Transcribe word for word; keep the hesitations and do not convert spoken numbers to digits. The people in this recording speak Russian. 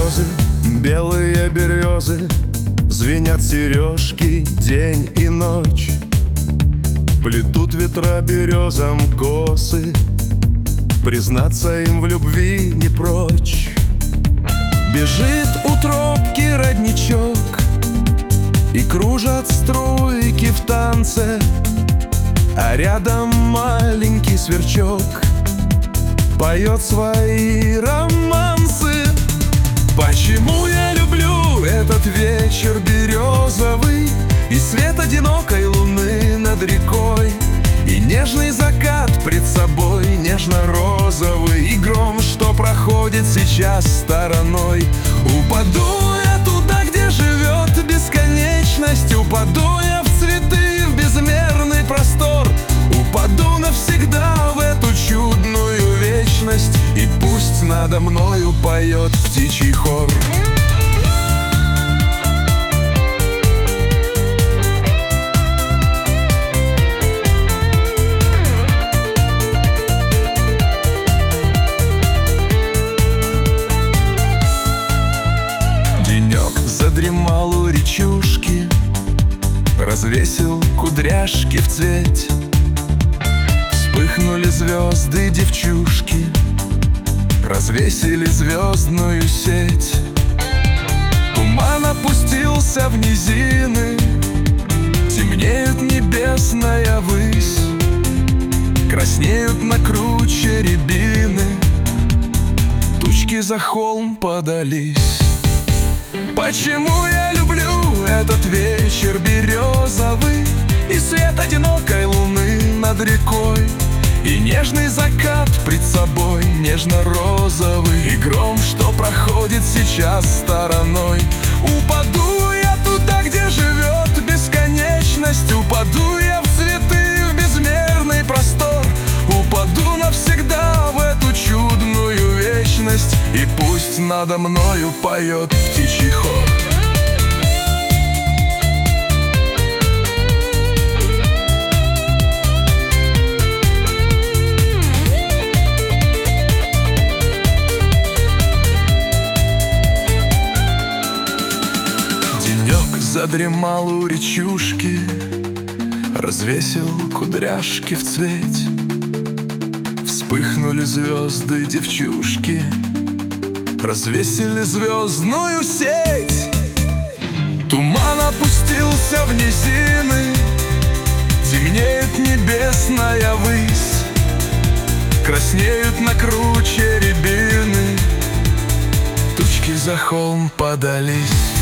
слезы, белые березы, звенят сережки день и ночь. Плетут ветра березам косы, признаться им в любви не прочь. Бежит у тропки родничок, и кружат струйки в танце, а рядом маленький сверчок поет свои романсы. Почему я люблю этот вечер березовый, и свет одинокой луны над рекой, и нежный закат пред собой нежно-розовый, и гром, что проходит сейчас стороной. Упаду я туда, где живет бесконечность, упаду я в цветы, в безмерный простор, упаду навсегда в эту чудную вечность, и пусть надо мною поет птичий хор. Задремал у речушки, развесил кудряшки в цвет. Вспыхнули звезды девчушки, развесили звездную сеть. Туман опустился в низины, темнеют небесная высь, краснеют на круче рябины, тучки за холм подались. Почему я люблю этот вечер березовый, и свет одинокой луны над рекой, и нежный закат пред собой нежно-розовый, и гром, что проходит сейчас стороной. Упаду я туда, где живет бесконечность, упаду я в цветы, в безмерный простор, упаду навсегда в эту чудную вечность, и пусть надо мною поет птичий хор. Денек задремал у речушки, развесил кудряшки в цвет. Вспыхнули звезды девчушки, развесили звездную сеть. Туман опустился в низины, темнеет небесная высь, краснеют на круче рябины, тучки за холм подались.